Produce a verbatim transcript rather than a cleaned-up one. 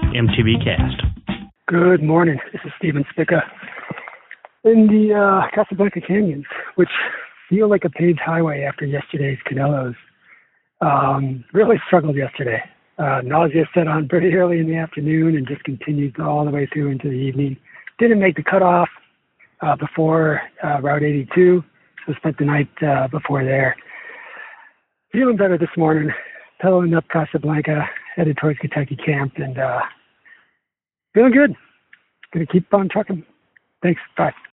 M T B Cast. Good morning. This is Steven Spica in the uh, Casablanca Canyons, which feel like a paved highway after yesterday's Canelos. Um, really struggled yesterday. Uh, nausea set on pretty early in the afternoon and just continued all the way through into the evening. Didn't make the cutoff uh, before uh, Route eighty-two, so spent the night uh, before there. Feeling better this morning, pedaling up Casablanca, headed towards Kentucky Camp, and uh, feeling good. Going to keep on trucking. Thanks. Bye.